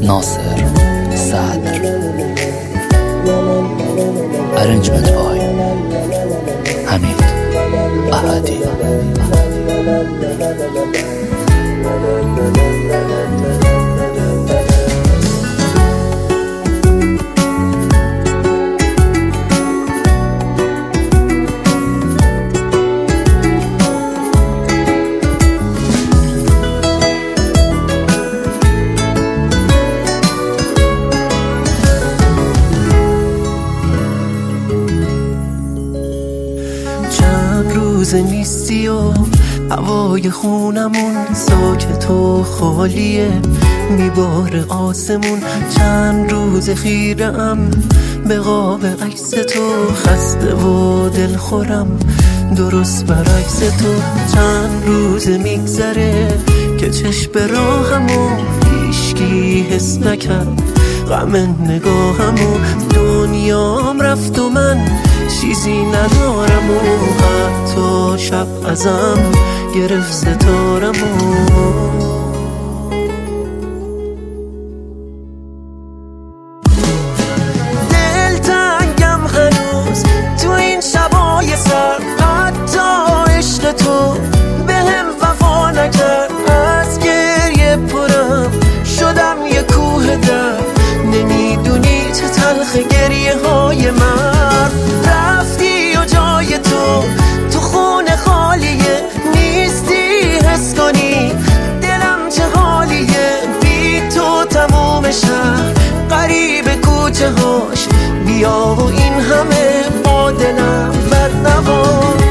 ناصر صدر. ارنجمنت بای حمید احدی. روز نیستی و هوای خونمون ساکت و خالیه، میباره آسمون. چند روز خیرم به قاب عکس تو، خسته و دلخورم درست برعکس تو. چند روز میگذره که چشم راهمو هیچکی حس نکرد، غم نگاهمو. دنیام رفت و من چیزی ندارم و حتی شب ازم گرفت ستارمو. دلتنگم هنوز تو این شبای سر، حتی عشق تو به هم وفا نکرد. از گریه پرم شدم یه کوه در، نمیدونی چه تلخ گریه های من. رفتی و جای تو خونه خالیه، نیستی حس کنی دلم چه حالیه. بی تو تموم شهر غریب کوچه هاش، بیا و این همه با دلم بد نباش.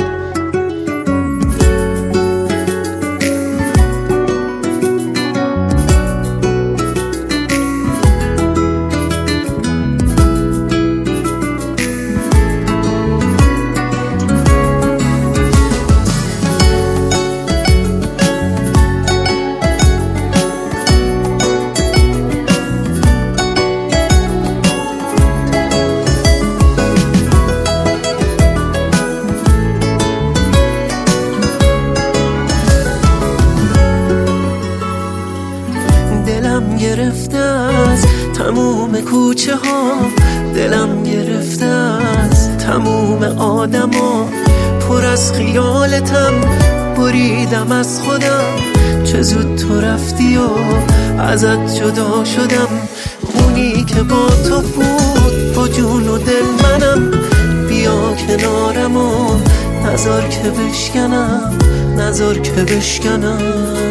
دلم گرفته از تموم کوچه ها، دلم گرفته از تموم آدم ها. پر از خیالتم بریدم از خودم، چه زود تو رفتی و ازت جدا شدم. اونی که با تو بود با جون و دل منم، بیا کنارم و نذار که بشکنم، نذار که بشکنم.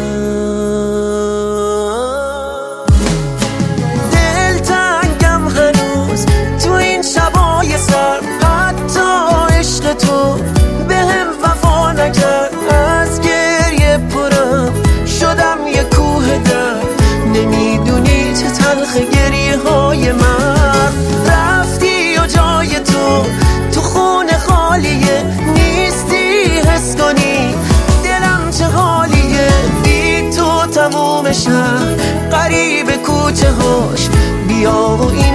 تو به هم وفا نکرد، از گریه پرم شدم یه کوه در، نمیدونی چه تلخ گریه های من. رفتی و جای تو خونه خالیه، نیستی حس کنی دلم چه حالیه. بی تو تموم شهر غریب کوچه هاش، بیا و